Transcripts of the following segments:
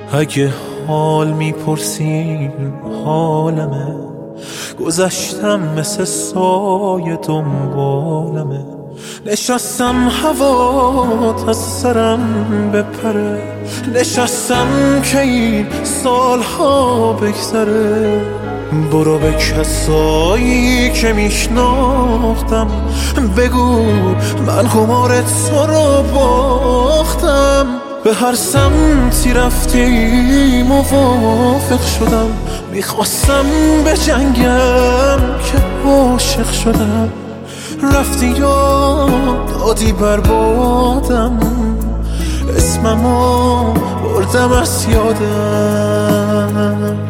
اگه حال میپرسین حالمه، گذشتم مثل سایه دنبالمه. نشستم هوات از سرم بپره، نشستم که این سالها بگذره. برو به کسایی که میشناختم بگو من قمار تو رو باختم. به هر سمتی رفتی موافق شدم، میخواستم به جنگم که عاشق شدم. رفتی یا دادی بربادم، اسممو بردم از یادم.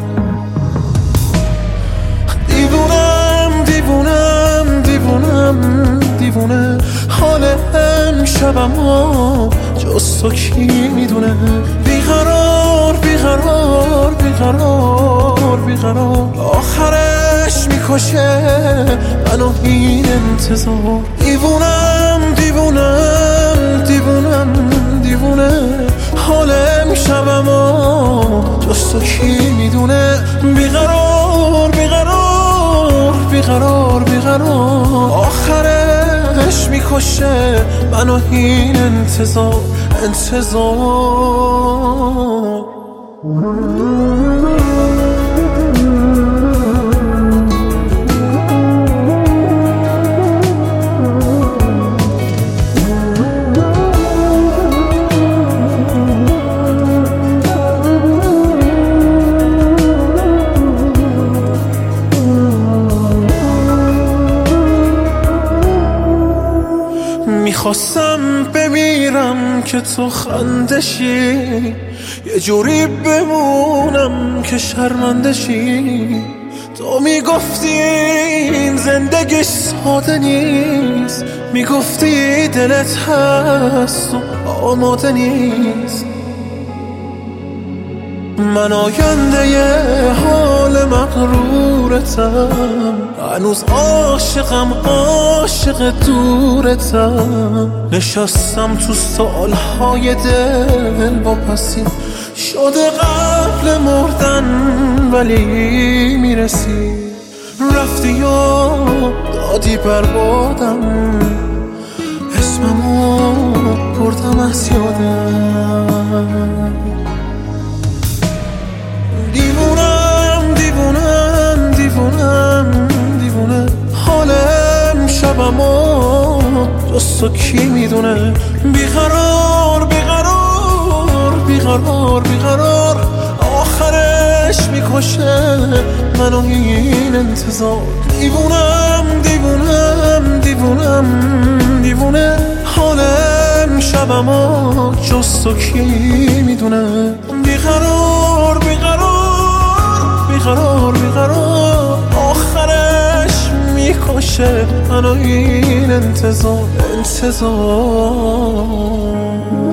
دیوونم دیوونم دیوونم دیوونه، حال امشبمو جز تو کی میدونه. بیقرار بیقرار بیقرار بیقرار، آخرش میکشه منو این انتظار. دیوونم دیوونم دیوونم دیوونه، حال امشبمو جز تو کی میدونه. بیقرار بیقرار بیقرار بیقرار، آخرش میکشه منو این انتظار. میخواستم بمیرم که تو خندشی، یه جوری بمونم که شرمندشی. تو میگفتی این زندگی ساده نیست، میگفتی دلت هست و آماده نیست. من آینده یه حال مغرورتم، هنوز عاشقم عاشق دورتم. نشستم تو سالهای دل واپسی، شده قبل مردن ولی میرسی. رفتی یا دادی بربادم، اسممو بردم از یادم. دیوونم دیوونم دیوونم دیوونه، حال امشبمو جز تو کی میدونه. بیقرار بیقرار بیقرار بیقرار، آخرش میکشه منو این انتظار. دیوونم دیوونم دیوونم دیوونه، حال امشبمو جز تو کی میدونه. بیقرار بیقرار بیقرار، آخرش میکشه منو این انتظار.